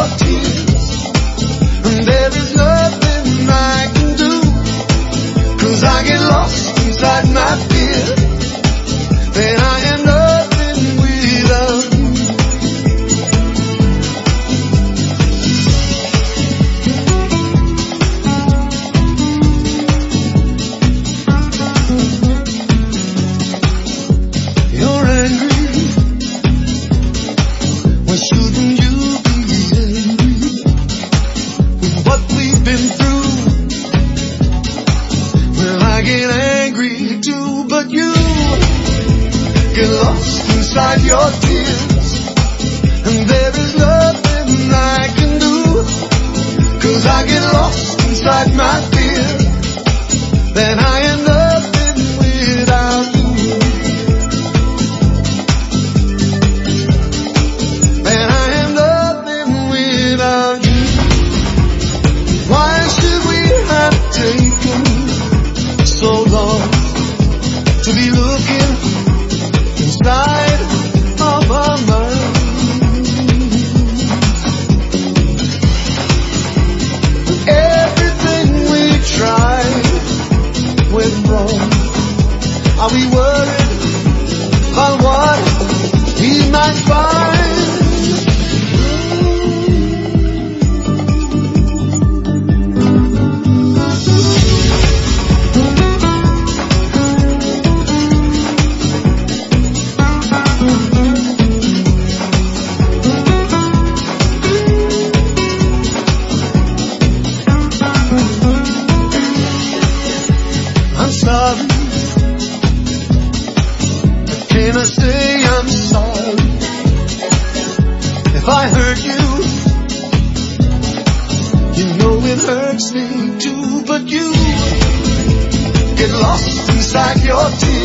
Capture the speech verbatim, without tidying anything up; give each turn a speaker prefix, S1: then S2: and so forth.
S1: your tears, and there is nothing I can do, 'cause I get lost inside my fear, then I am nothing without you. You're angry, why shouldn't you be angry with what we've been through? Well, I get angry too, but you get lost inside your tears, and there is nothing I can do, 'cause I get lost inside my fear, then I am nothing without you. Then I am nothing without you. Why should we have taken so long to be looking inside of our minds? Everything we tried went wrong. Are we worried about what we might find? I'm sorry. Can I say I'm sorry if I hurt you? You know it hurts me too, but you get lost inside your tears.